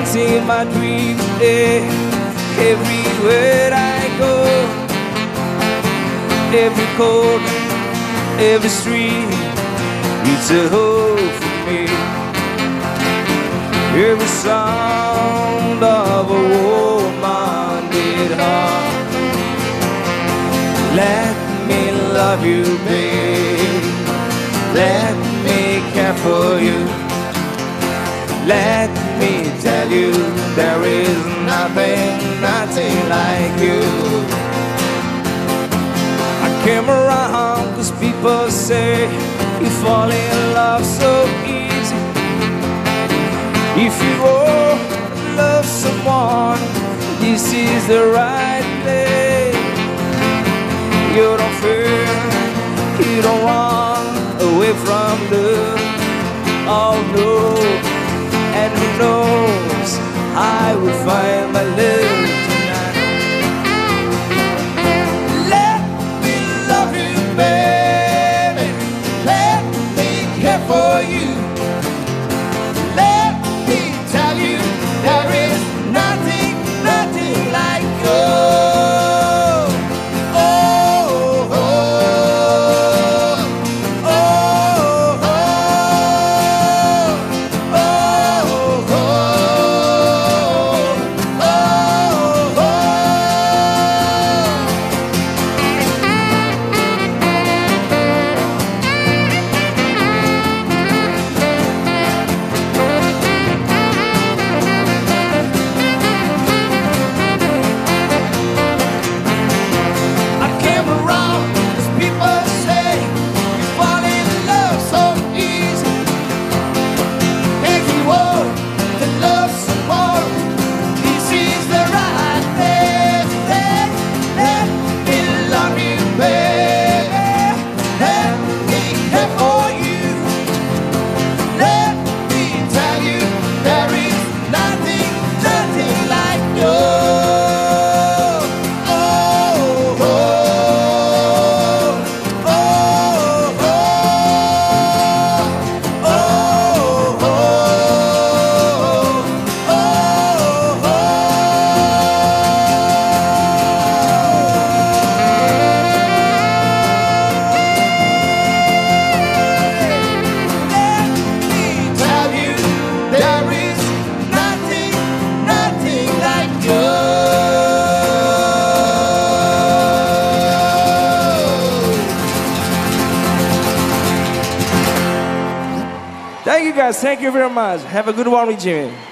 in my dream, everywhere I go, every corner, every street, it's a hope for me. Every sound of a woman-made heart. Let me love you, babe. Let me care for you. Let me tell you, there is nothing, nothing like you. I came around 'cause people say you fall in love so easy. If you love someone, this is the right place. You don't fear, you don't run away from love. Oh no, and who knows, I will find my love tonight. Let me love you, baby. Let me care for you. Let me tell you, there is nothing, nothing like you. Thank you guys, thank you very much. Have a good one with Jimmy.